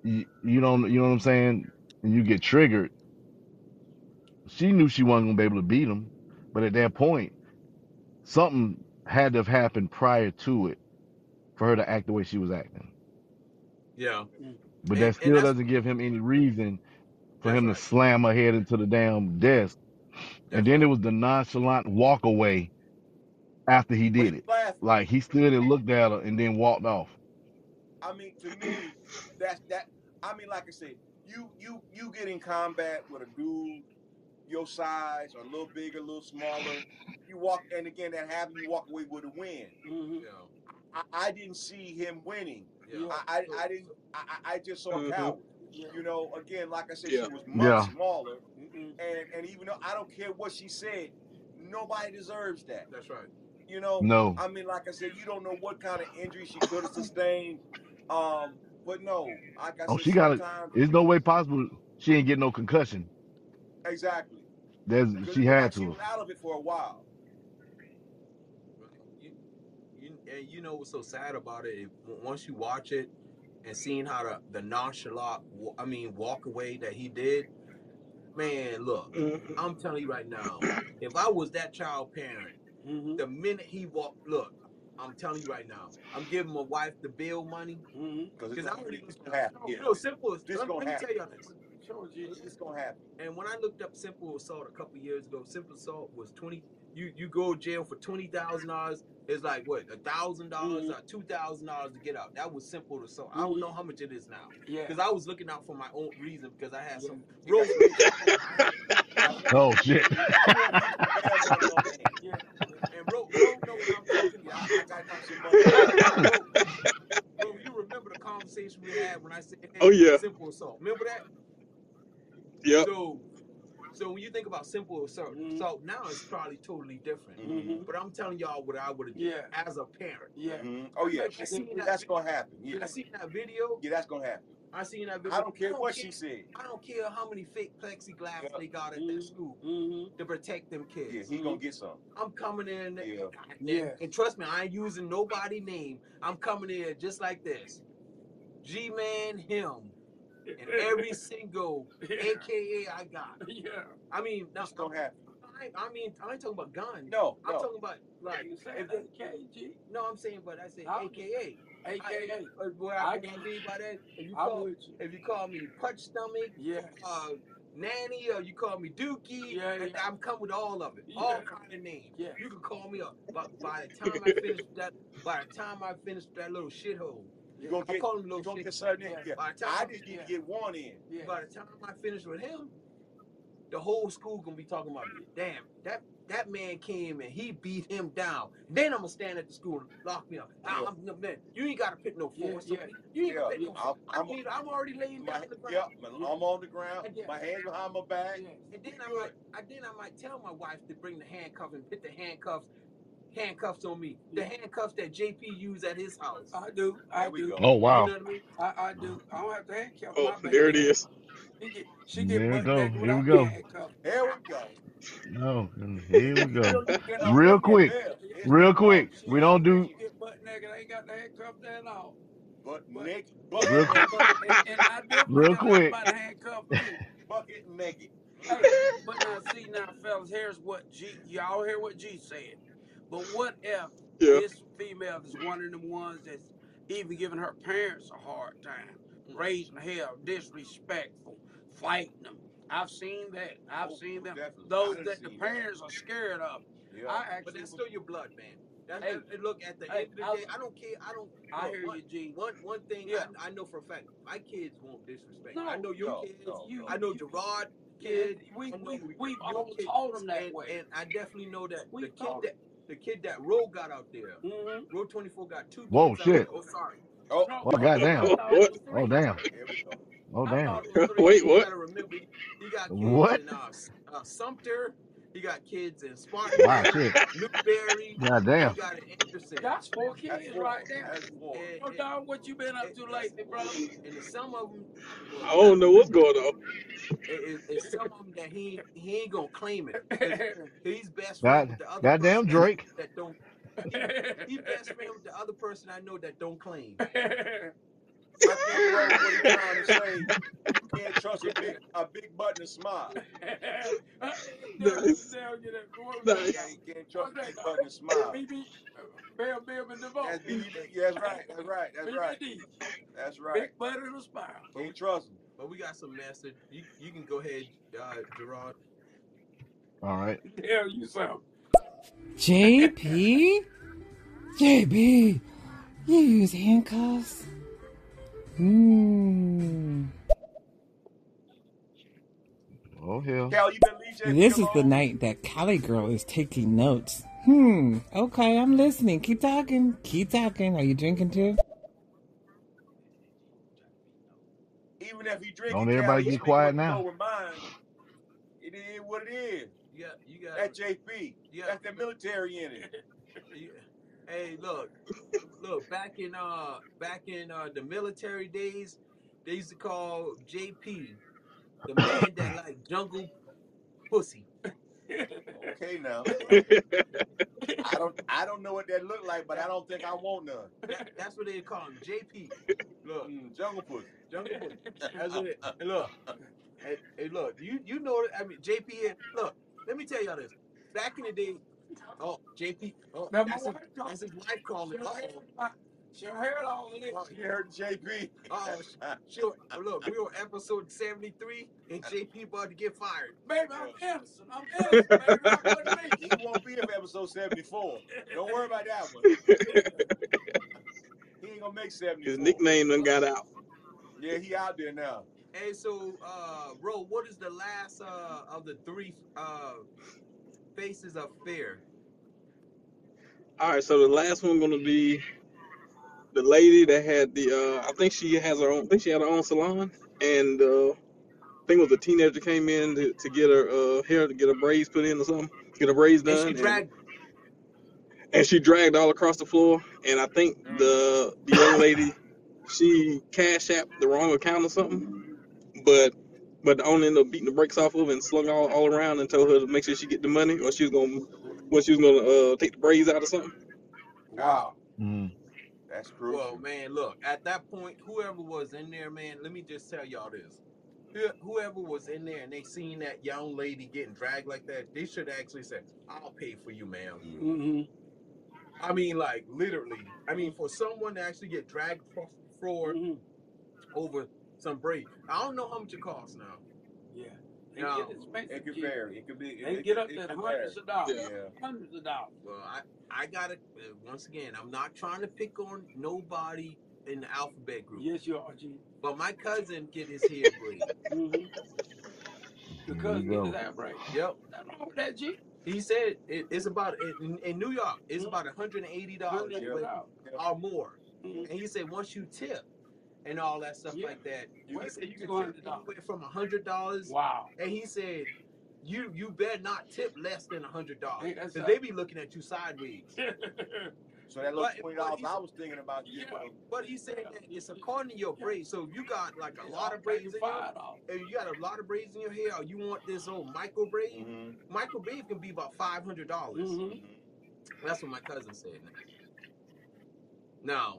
you know what I'm saying, and you get triggered. She knew she wasn't gonna be able to beat him, but at that point, something had to have happened prior to it for her to act the way she was acting. Yeah, But that and still doesn't give him any reason for that's him to right. slam her head into the damn desk. And That's then it right. was the nonchalant walk away after he But did he's it. laughing. Like he stood and looked at her and then walked off. I mean, to me, that's that. I mean, like I said, you get in combat with a dude your size or a little bigger, a little smaller. You walk, and again, that happens. You walk away with a win. Mm-hmm. Yeah. I didn't see him winning. Yeah. I didn't. I just saw a coward. Yeah. You know, again, like I said, Yeah. she was much Yeah. smaller, and even though I don't care what she said, nobody deserves that. That's right. You know, No. I mean, like I said, you don't know what kind of injury she could have sustained. But no, like I Oh, said, she got it. sometimes There's no way possible she ain't get no concussion. exactly She because had she to was have. out of it for a while. And you know what's so sad about it? Once you watch it and seeing how the nonchalant, walk away that he did, man, look, I'm telling you right now, if I was that child parent, the minute he walked, look, I'm telling you right now, I'm giving my wife the bill money Because I already it's gonna happen. you know, simple. This Let gonna me happen. tell y'all this. It's gonna happen. And when I looked up simple assault a couple years ago, simple assault was 20. You go to jail for $20,000. It's like what, $1,000 or $2,000 to get out. That was simple assault. I don't know how much it is now. Yeah. Because I was looking out for my own reason because I had some Yeah. road rage. Oh shit. Yeah. And bro know what I'm talking about. I got some money. Bro, you remember the conversation we had when I said, hey, Oh, yeah. simple assault. Remember that? Yep. So when you think about simple assault, now it's probably totally different. But I'm telling y'all what I would have done as a parent. Yeah. Oh yeah. I seen That's gonna happen. Yeah. I seen that video. Yeah, that's gonna happen. I seen that video. I don't care what she said. I don't care how many fake plexiglass they got at that school to protect them kids. Yeah, he gonna get some. I'm coming in, Yeah. and trust me, I ain't using nobody name. I'm coming in just like this. G-Man, him, and every single AKA I got. Yeah. I mean, That's gonna happen. I ain't talking about guns. No, I'm talking about like You say AKG. No, I'm saying, but I say I'm- AKA. AKA. What I mean by that, if you call me Punch Stomach, Yeah. Nanny, or you call me Dookie, Yeah. I'm coming with all of it, Yeah. all kind of names. Yeah. You can call me up. But by the time I finish that little shithole, You gonna I get. call him You little gonna shit. get certain. Yeah. By the time I just need to get one in. Yeah. By the time I finish with him, the whole school gonna be talking about me. Damn, that man came and he beat him down. Then I'm gonna stand at the school and lock me up. Man, you ain't gotta put no force on me. You ain't gotta put no force. I'm already laying down on the ground. Yep, I'm on the ground. My hands behind my back. And then I might tell my wife to bring the handcuff and put the handcuffs on me. The handcuffs that JP used at his house. I do. Oh wow. You know what I mean? I do. I don't have to handcuff Oh, my baby. there it is. She There get we butt go. naked Here without we go. handcuffs. Here we go. No, here we go. No, Real quick. Real quick. We don't do. She get butt naked. I ain't got the handcuffs there at all. But naked. Real quick. And I definitely Real got quick. somebody handcuffed me. Bucket naked. Hey, but now, fellas, here's what y'all hear what G said. But what if this female is one of them ones that's even giving her parents a hard time, raising hell, disrespectful, fighting them? I've seen that. I've seen them. Definitely. Those that the parents are scared of. Yeah. But that's still your blood, man. Hey, Look, at the end of the day, I don't care. I hear you, G. One thing Yeah. I know for a fact, my kids won't disrespect. No, I know your kids. you- I know Gerard kid. We I know we've your always kid. told them that way. And I definitely know that We told the kid that Roe got out there. Mm-hmm. Roe 24 got 2 kids. Whoa, out shit. there. Oh, sorry. Oh, Oh goddamn. Oh damn. here we go. Oh damn. Wait, what? You gotta remember, he got kids What? in Sumter. He got kids in Spartanburg, Wow, shit. Newberry. Goddamn. He got an Anderson. That's 4 kids right there. That's 4. Oh, dog, what you been up to lately, brother? And some of them, I don't know what's going on. it's some of them that he ain't gonna claim it. 'Cause he's best God, friend with the other goddamn person Drake. that don't. He best friend with the other person I know that don't claim. I think Ro, what he's trying to say, you can't trust a big button to smile. Nice. Nice. Yeah, you can't trust a big button to smile. BB, Bell and DeVoe. That's BBD. Yeah, that's right. That's right. That's right. BBD. That's right. Big butt and a smile. Can't trust him. But we got some message. You can go ahead, Gerard. All right. Tell you something. JP? JB, you use handcuffs? Oh, hell. Cal, you been leave JP This is the alone? night that Cali girl is taking notes. Okay, I'm listening. Keep talking. Are you drinking too? Even if he drinking, Don't everybody Cal, get quiet now. With mine, it is what it is. Yeah, you got that JP. Yeah, that's the military in it. Hey, look, back in the military days, they used to call JP the man that like jungle pussy. Okay, now. I don't know what that looked like, but I don't think I want none. That's what they call him, JP. Look, jungle pussy. Jungle pussy. That's what it. And look, hey, look. You know. I mean, JP. Look, let me tell y'all this. Back in the day, JP. That's his wife calling. She heard all of this. You heard JP. Sure. Look, we were episode 73, and JP about to get fired. Baby, I'm innocent. Baby. He won't be in episode 74. Don't worry about that one. He ain't gonna make 74. His nickname done got out. Yeah, he out there now. Hey, so, Ro, what is the last of the three faces of fear? All right, so the last one gonna be the lady that had the I think she has her own. I think she had her own salon, and I think it was a teenager came in to get her hair, to get her braids put in or something, get her braids done, and she dragged all across the floor. And I think the young lady, she cash apped the wrong account or something, but the owner ended up beating the brakes off of her and slung all around and told her to make sure she get the money, or she was gonna take the braids out or something. Wow. That's crucial. Well, man, look, at that point, whoever was in there, man, let me just tell y'all this. Whoever was in there and they seen that young lady getting dragged like that, they should actually say, I'll pay for you, ma'am. Mm-hmm. I mean, like, literally. I mean, for someone to actually get dragged across the floor over some braid, I don't know how much it costs now. Yeah. It could vary. It could be. They get up to hundreds of dollars. Yeah. Hundreds of dollars. Well, I gotta, once again, I'm not trying to pick on nobody in the alphabet group. Yes, you are, G. But my cousin get his hair braided. Your cousin get his hair braided. Yep. Nothing wrong with that, G. He said it's about, in New York, it's about $180 or more. And he said once you tip and all that stuff like that, he said you can tip anywhere from $100. Wow. And he said you better not tip less than $100 because they be looking at you sideways. So that little $20 I was thinking about. But he said that it's according to your braids. So if you got like a lot of braids in your hair, or you want this old micro braid, micro braid can be about $500. That's what my cousin said. Now,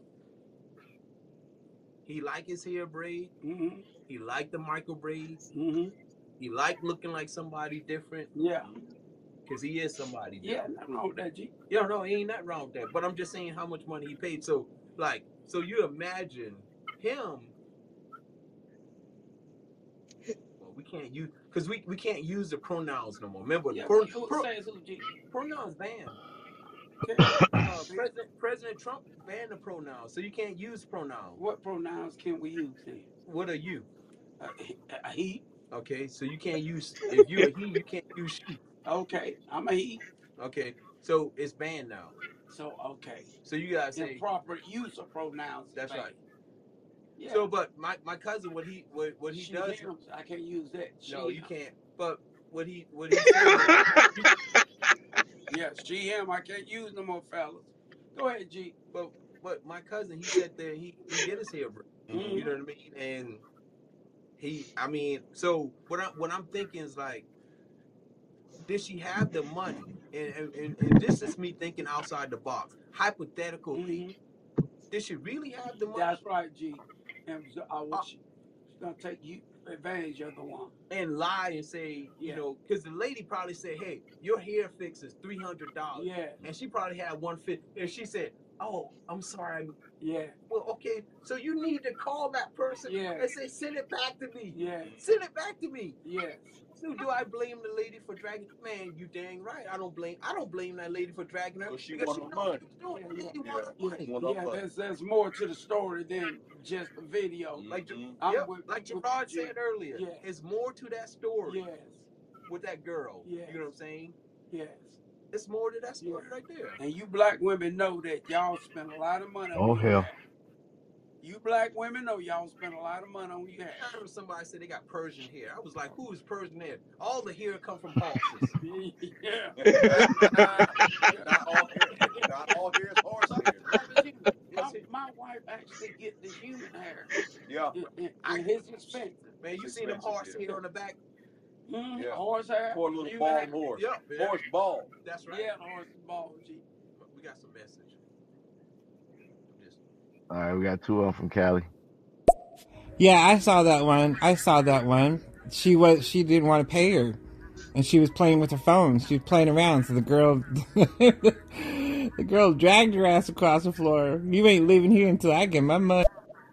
he liked his hair braid. He liked the micro braids. He liked looking like somebody different. Yeah. Because he is somebody different. Yeah, nothing wrong with that, G. Yeah, no, he ain't nothing wrong with that. But I'm just saying how much money he paid. So, so you imagine him. Well, we can't use, because we can't use the pronouns no more. Remember, pronouns banned. President Trump banned the pronouns, so you can't use pronouns. What pronouns can we use then? What are you? A he. Okay, so you can't use, if you're a he, you can't use she. Okay, I'm a he. Okay, so it's banned now. So, okay. So you gotta say improper use of pronouns. That's right. Yeah. So, but my cousin, what he she does, him, I can't use that. No, you can't. But what he yeah, she him. I can't use no more, fellas. Go ahead, G. But my cousin, he said that he get his hair braided. You know what I mean? And so what I'm thinking is like, did she have the money? And this is me thinking outside the box. Hypothetically, did she really have the money? That's right, G. And she's gonna take you advantage of the woman and lie and say, you know, because the lady probably said, "Hey, your hair fix is $300." Yeah. And she probably had 150, and she said, "Oh, I'm sorry." Yeah. Well, okay, so you need to call that person and say, "Send it back to me." Yeah. Send it back to me. Yes. So do I blame the lady for dragging? Man, you dang right. I don't blame that lady for dragging her She because want her money. There's more to the story than just the video. Like Gerard said earlier, it's more to that story. Yes. With that girl. Yes. You know what I'm saying? Yes. It's more to that story right there. And you black women know that y'all spend a lot of money on your hair. You black women know y'all spend a lot of money on your hair. I heard somebody say they got Persian hair. I was like, who is Persian hair? All the hair come from horses. Yeah. Not all hair is horse hair. My wife actually get the human hair. Yeah. And his expensive. Man, you seen them horse hair on the back? Mm-hmm. Yeah. Horse hair. Poor little bald horse. Yep. Horse bald. That's right. Yeah, horse bald. G. We got some message. All right, we got 2 of them from Cali. Yeah, I saw that one. She didn't want to pay her, and she was playing with her phone. She was playing around, so the girl dragged her ass across the floor. You ain't leaving here until I get my money.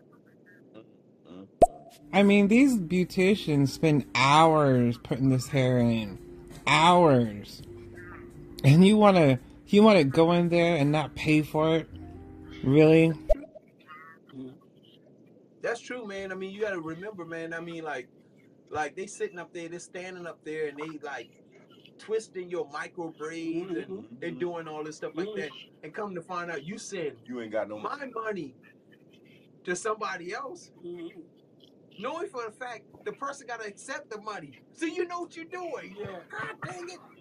I mean, these beauticians spend hours putting this hair in. Hours. And you wanna go in there and not pay for it? Really? That's true, man. I mean, you gotta remember, man. I mean, like they sitting up there, they're standing up there, and they like twisting your micro braids and they're doing all this stuff like that. And come to find out, you ain't got no my money to somebody else, knowing for a fact the person gotta accept the money, so you know what you're doing. Yeah. God dang it.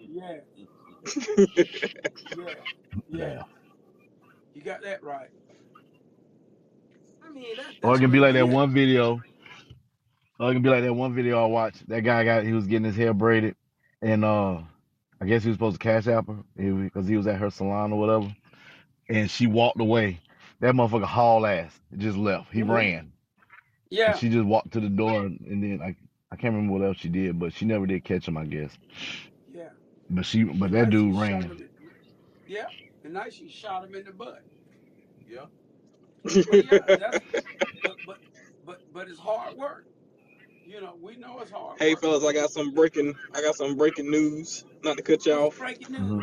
Yeah. You got that right. I mean, or it can be like that one video. Or it can be like that one video I watched. That guy he was getting his hair braided, and I guess he was supposed to cash app her because he was at her salon or whatever, and she walked away. That motherfucker haul ass. Just left. He ran. Yeah. And she just walked to the door, and then I can't remember what else she did, but she never did catch him, I guess. Yeah. But that dude ran. Yeah. And now she shot him in the butt. Yeah. But it's hard work. You know, we know it's hard. Hey fellas, I got some breaking news. Not to cut you off. Breaking news.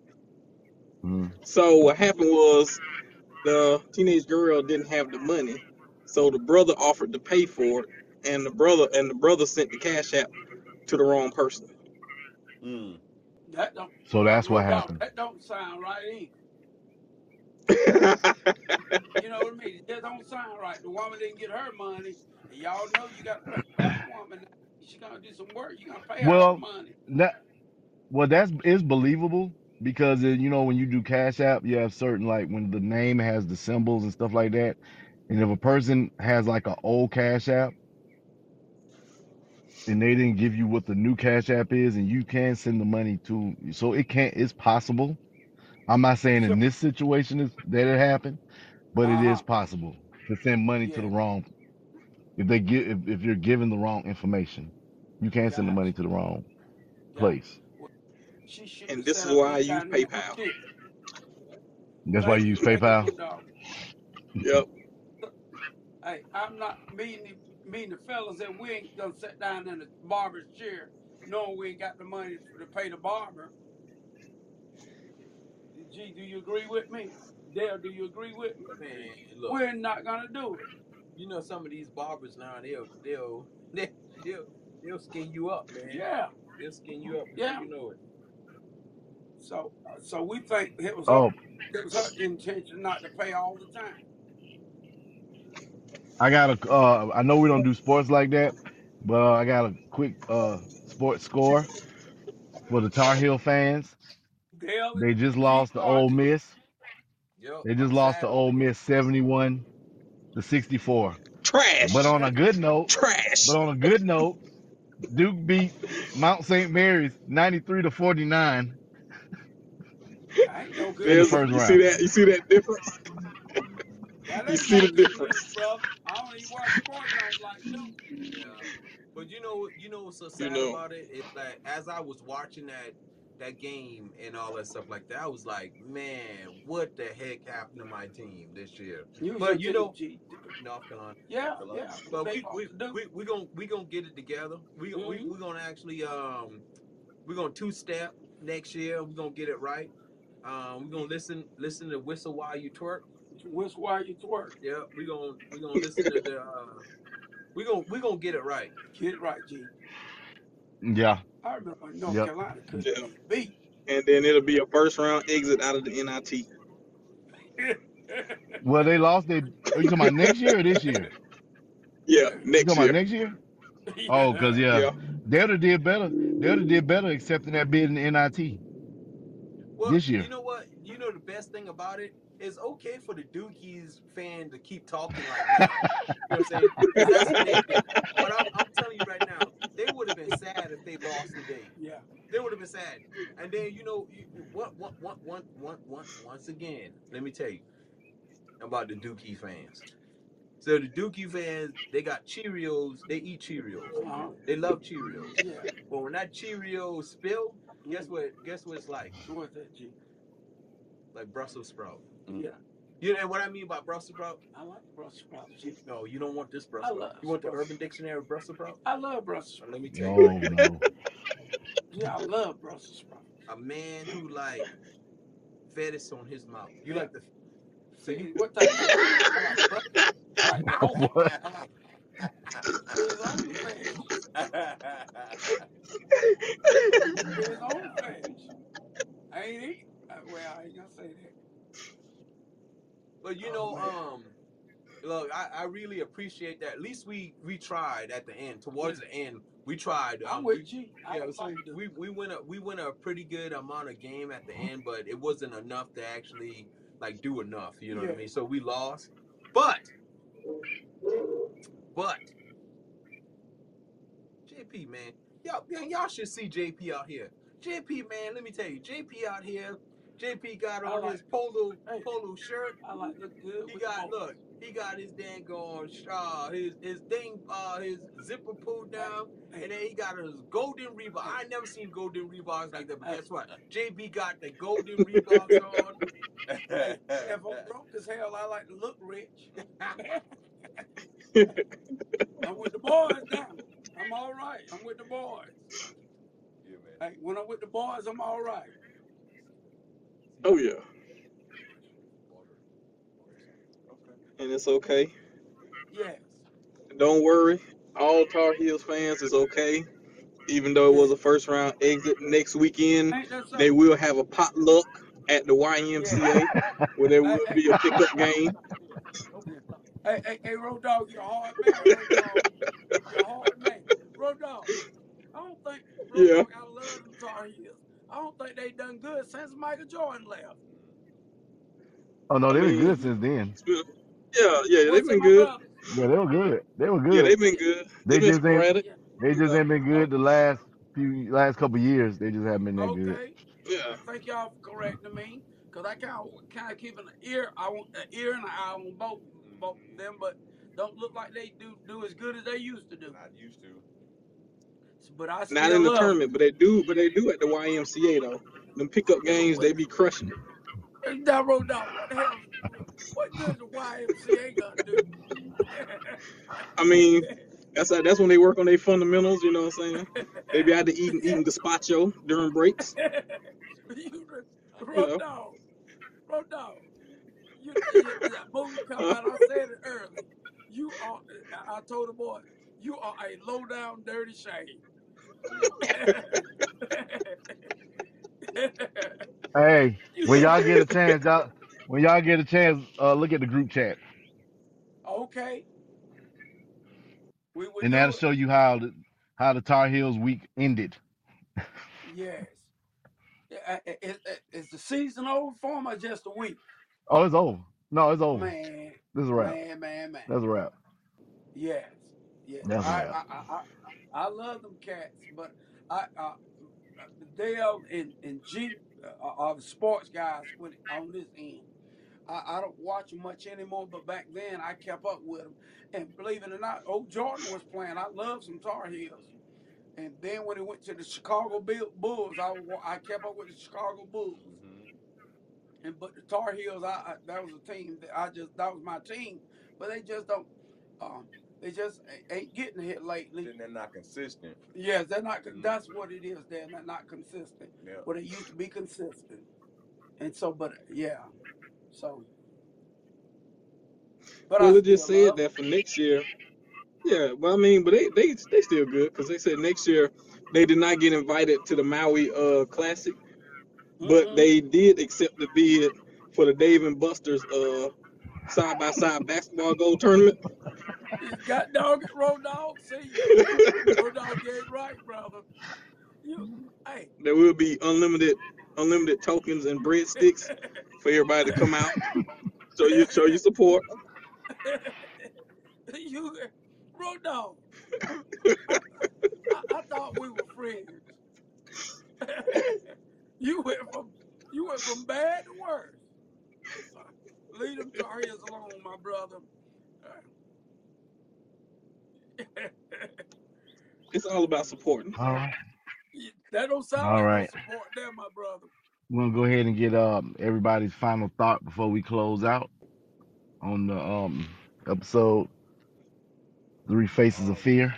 So what happened was the teenage girl didn't have the money, so the brother offered to pay for it, and the brother sent the cash app to the wrong person. So that's what happened. That don't sound right either. You know what I mean? That don't sound right. The woman didn't get her money. And y'all know you got to pay that woman. She's gonna do some work. You gotta pay her money. That's believable because when you do Cash App, you have certain, like when the name has the symbols and stuff like that. And if a person has like an old Cash App and they didn't give you what the new Cash App is, and you can send the money to, so it's possible. I'm not saying in this situation that it happened, but it is possible to send money to the wrong. If you're giving the wrong information, you can send the money to the wrong place. And this is why I use PayPal. That's why you use PayPal? Yep. Hey, I'm not meeting the fellas that we ain't gonna sit down in the barber's chair knowing we ain't got the money to pay the barber. G, do you agree with me? Dale, do you agree with me? Man, look, we're not gonna do it. You know, some of these barbers now, they'll skin you up, man. Yeah. They'll skin you up. Yeah. You know it. So we think it was her intention not to pay all the time. I know we don't do sports like that, but I got a quick sports score for the Tar Heel fans. They just lost to Ole Miss. They just lost to Ole Miss 71-64. Trash. But on a good note, Duke beat Mount St. Mary's 93-49. I ain't no good. You see that difference? That You ain't see the Fox News, difference. brother. I don't even watch sports. I don't like them. Yeah. But you know what's so You sad know. about it? It's like as I was watching that game and all that stuff like that, I was like, man, what the heck happened to my team this year? Use your But you team, know, G. North Carolina. Yeah, North Carolina. yeah. What But they supposed to do? we gonna get it together. We gonna actually we're gonna two-step next year. We're gonna get it right. We're gonna listen to Whistle While You Twerk. Whistle while you twerk. Yeah, we're gonna listen to the we gonna get it right. Get it right, G. Yeah. I remember when North Yep. Carolina couldn't Yeah. be beat. And then it'll be a first round exit out of the NIT. Well, they lost. Are you talking about next year or this year? Yeah, You next talking about year. next year? Oh, cause yeah, Yeah. they'd have did better. They'd have did better accepting that bid in the NIT Well, this year. you know what? You know the best thing about it is okay for the Dukies fan to keep talking right now. You know what I'm saying? That's what they did. But I'm telling you right now, they would have been sad if they lost today. Yeah. They would have been sad. And then once again, let me tell you about the Dookie fans. So the Dookie fans, they got Cheerios. They eat Cheerios. They love Cheerios. Yeah. But when that Cheerio spill, guess what it's like? What's that, G? Like Brussels sprout. Yeah. You know what I mean by Brussels sprout? I like Brussels sprouts, G. No, you don't want this Brussels sprout. You want the Urban Dictionary of Brussels sprout? I love Brussels sprouts. Let me tell Oh you. no. Yeah, I love Brussels sprouts. A man who like fetish on his mouth. You like the so you what type of What? his own fetish. His own fetish. I ain't eat. Well, I ain't gonna say that. But you know, look, I really appreciate that. At least we tried at the end. Towards the end, we tried. I'm with you. We went a pretty good amount of game at the end, but it wasn't enough to actually like do enough. You know what I mean? So we lost. But JP, man, y'all should see JP out here. JP, man, let me tell you, JP out here. JP got on his polo shirt. I like look good. He got his dang on his zipper pulled down, and then he got his golden Reebok. I never seen golden Reeboks like that. But guess what? JB got the golden Reeboks on. If I'm broke as hell, I like to look rich. I'm with the boys now. I'm all right. I'm with the boys. Yeah, man. Hey, when I'm with the boys, I'm all right. Oh yeah. And it's okay. Yes. Don't worry. All Tar Heels fans is okay. Even though it was a first round exit, next weekend they will have a potluck at the YMCA where there will be a pickup game. Hey, Road Dogg, you're a hard man, Road Dogg. You're a hard man. Road Dogg, I don't think Road Dogg, I love them Tar Heels. I don't think they done good since Michael Jordan left. Oh no, they've been good since then. Yeah, they've been good. Yeah, they were good. Yeah, they've been good. They've been sporadic. They just ain't been good the last couple years. They just haven't been that good. Yeah. Thank y'all for correcting me, cause I kind of keep an ear. I want an ear and an eye on both of them, but don't look like they do as good as they used to do. Not used to. But I still not in the love tournament, but they do at the YMCA though. Them pickup games, they be crushing. That Road Dogg, what the hell? What good the YMCA gonna do? I mean, that's when they work on their fundamentals. You know what I'm saying? They be out to eating gazpacho during breaks. Road Dogg, that movie come out. I said it early. You are. I told the boy, you are a low down dirty shame. Hey, when y'all get a chance, look at the group chat. Okay. And that'll show you how the Tar Heels week ended. Yes. Is the season over for them or just a week? Oh, it's over. No, it's over. Man. This is a wrap. Man. That's a wrap. Yes. Yeah. That's a wrap. I love them cats, but Dale and G are the sports guys on this end. I don't watch him much anymore, but back then I kept up with him. And believe it or not, old Jordan was playing. I love some Tar Heels. And then when he went to the Chicago Bulls, I kept up with the Chicago Bulls. But the Tar Heels, that was a team that was my team. But they just don't. They just ain't getting hit lately. Then they're not consistent. Yes, they're not. That's what it is. They're not consistent. Yeah. Well, they used to be consistent. And so, but yeah, so. But well, it just said that for next year. Yeah, well, I mean, but they still good because they said next year they did not get invited to the Maui Classic, but they did accept the bid for the Dave and Buster's side-by-side basketball goal tournament. God dog it, Road Dog. See, Road Dog get it right, brother. Hey, there will be unlimited tokens and breadsticks for everybody to come out. Show your support. You, Road Dog. I thought we were friends. You went from bad to worse. Leave them Tar Heels alone, my brother. It's all about supporting. All right. That don't sound All like right. no support there, my brother. We're gonna go ahead and get everybody's final thought before we close out on the episode Three Faces of Fear.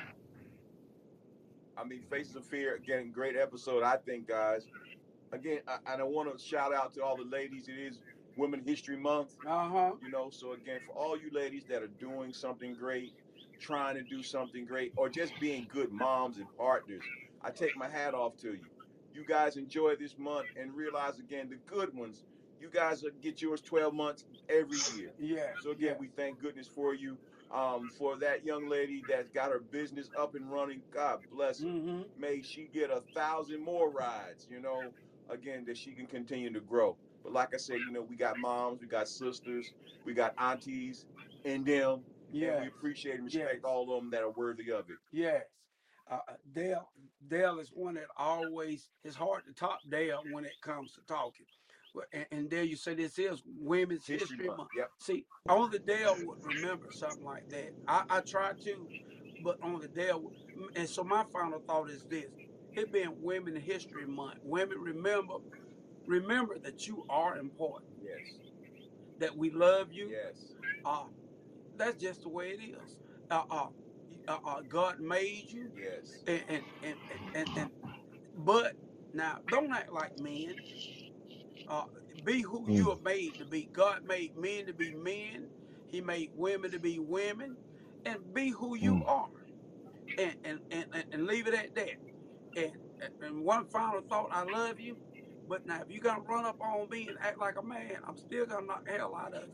I mean, Faces of Fear, again, great episode, I think, guys. Again, I want to shout out to all the ladies. It is Women History Month. You know, so again, for all you ladies that are doing something great, trying to do something great, or just being good moms and partners, I take my hat off to you. You guys enjoy this month and realize, again, the good ones. You guys get yours 12 months every year. Yeah. So again, we thank goodness for you. For that young lady that's got her business up and running, God bless her. May she get 1,000 more rides, you know, again, that she can continue to grow. But like I said, you know, we got moms, we got sisters, we got aunties in them. Yeah. And we appreciate and respect all of them that are worthy of it. Yes. Dale is one that always, it's hard to top Dale when it comes to talking. And there you say this is Women's History Month. Yep. See, only Dale would remember something like that. I try to, but only Dale. And so my final thought is this: it being Women's History Month, women remember that you are important. Yes. That we love you. Yes. That's just the way it is. God made you. Yes. And but now don't act like men. Be who you are made to be. God made men to be men. He made women to be women, and be who you are, and leave it at that. And one final thought: I love you, but now if you gonna run up on me and act like a man, I'm still gonna knock the hell out of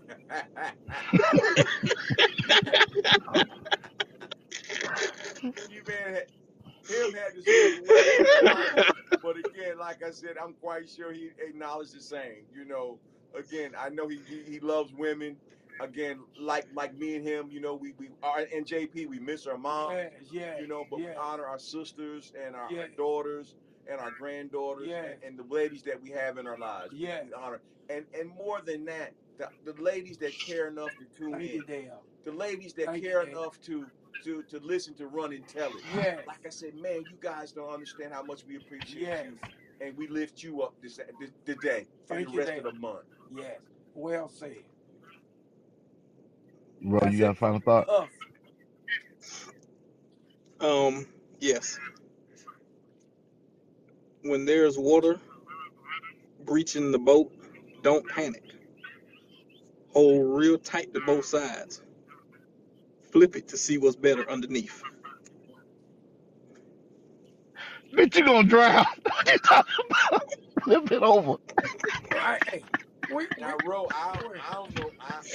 you. You man, him had to say, but again, like I said, I'm quite sure he acknowledged the same. You know, again, I know he loves women. Again, like me and him, you know, we are, and JP, we miss our mom. You know, but we honor our sisters and our daughters and our granddaughters and the ladies that we have in our lives. We honor, and more than that, the ladies that care enough to tune in, the ladies that care enough to listen to Run and Tell It. Like I said, man, you guys don't understand how much we appreciate you, and we lift you up this day and the rest of the month. Yes, well said. Bro, you got a final thought? Yes. When there's water breaching the boat, don't panic. Hold real tight to both sides. Flip it to see what's better underneath. Bitch, you gonna drown. What you talking about? Flip it over. Now, Ro, I don't know.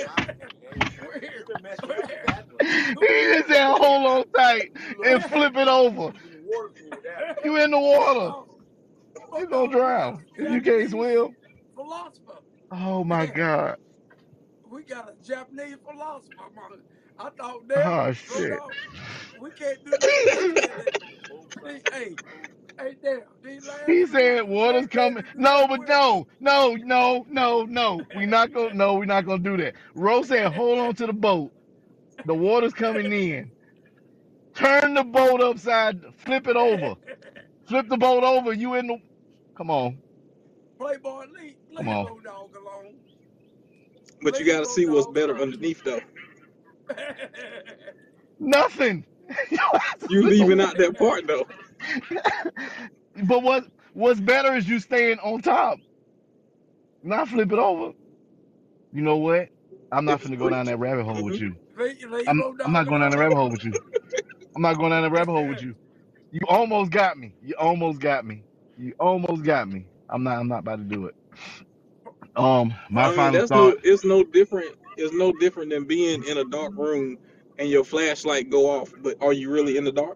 He just said hold on tight and flip it over. You in the water. You gonna drown. You can't swim. Philosopher. Oh my God. We got a Japanese philosopher. I thought shit. We can't do that. Hey, Dale, these last He said water's coming. No, but no. We're not gonna do that. Rose said, hold on to the boat. The water's coming in. Turn the boat upside, flip it over. Flip the boat over. You in the come on. Playboy, leave Come on. Road Dog alone. But you got to see what's better underneath though. Nothing. You leaving out that part though. But what's better is you staying on top. Not flip it over. You know what? I'm not If it's finna go down that creaking. rabbit hole with you. Leave Road I'm Dog not going down the alone. rabbit hole with you. I'm not going down the rabbit hole with you. You almost got me. You almost got me. I'm not about to do it. My I mean, final thought. it's no different. It's no different than being in a dark room and your flashlight go off, but are you really in the dark?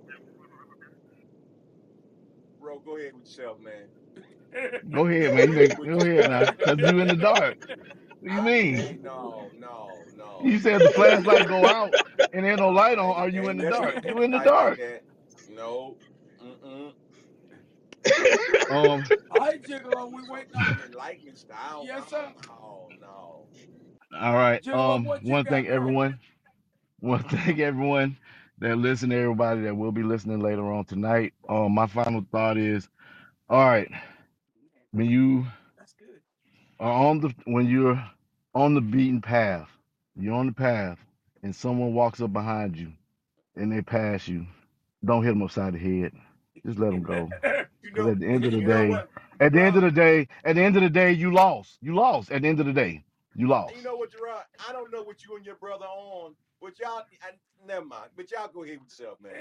Bro, go ahead with yourself, man. Go ahead, man. Go ahead now, cause you in the dark. What do you mean? Hey, no. You said the flashlight go out and there's no light on. Are you in the dark? You in the dark. Like that. No. I Gigolo, we waiting on you. Enlightenment style. Yes, sir. No. All right. Gigolo, what you Want to got, thank everyone. Want to thank everyone that listened. Everybody that will be listening later on tonight. My final thought is, all right, when you That's good. are when you're on the beaten path, you're on the path, and someone walks up behind you and they pass you, don't hit them upside the head. Just let them go. Because at the end of the day, at the end of the day, you lost. You lost. At the end of the day, you lost. You know what, Gerard? I don't know what you and your brother on, but y'all, never mind. But y'all go ahead with yourself, man.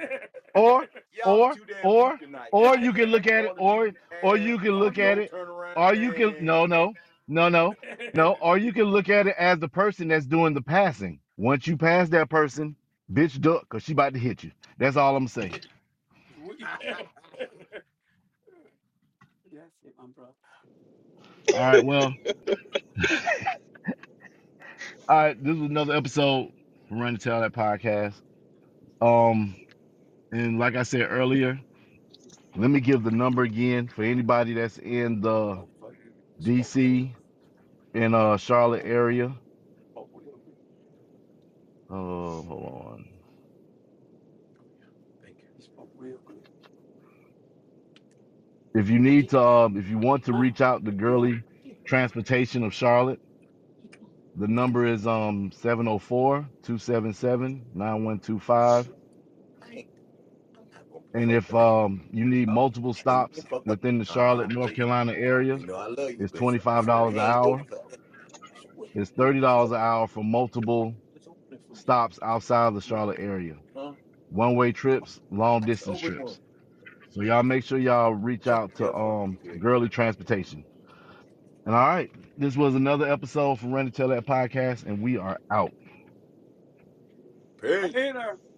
Or you can look at it, or you can look at it, or you can no, or you can look at it as the person that's doing the passing. Once you pass that person, bitch duck, cause she about to hit you. That's all I'm saying. That's it, my brother. All right, well. All right, this was another episode from Run to Tell That podcast. And like I said earlier, let me give the number again for anybody that's in the DC and Charlotte area. Hold on. If you need to, if you want to reach out to Girly Transportation of Charlotte, the number is 704-277-9125. And if you need multiple stops within the Charlotte, North Carolina area, it's $25 an hour. It's $30 an hour for multiple stops outside of the Charlotte area. One-way trips, long distance trips. So y'all make sure y'all reach out to Girly Transportation. And all right, this was another episode from Run to Tell That podcast, and we are out. Peace. Later.